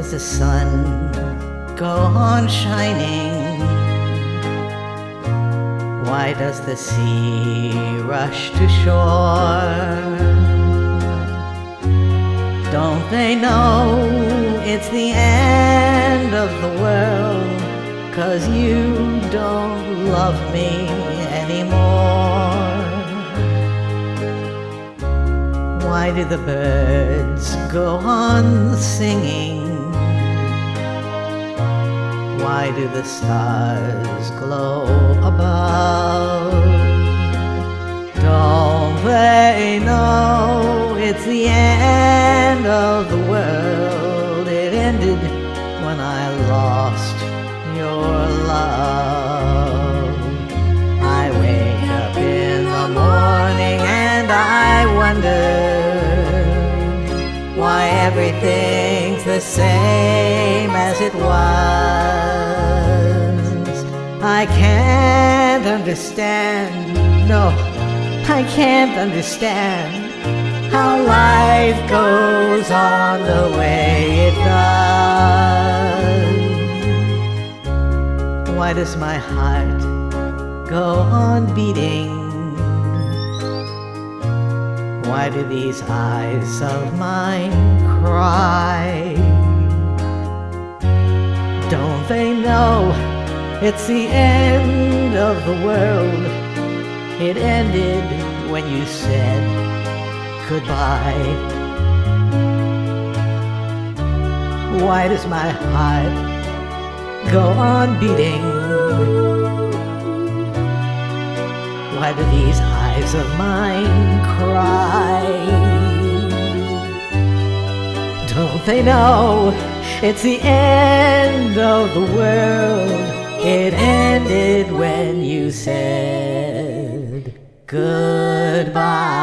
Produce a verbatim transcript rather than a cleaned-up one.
does the sun go on shining? Why does the sea rush to shore? Don't they know it's the end of the world, 'cause you don't love me anymore? Why do the birds go on singing? Why do the stars glow above? Don't they know it's the end of the world? It ended when I lost your love. I wake up in the morning and I wonder why everything's the same as it was. I can't understand, no, I can't understand how life goes on the way it does. Why does my heart go on beating? Why do these eyes of mine cry? Don't they know it's the end of the world? It ended when you said goodbye. Why does my heart go on beating? Why do these eyes of mine cry? Don't they know it's the end of the world? It ended when you said goodbye.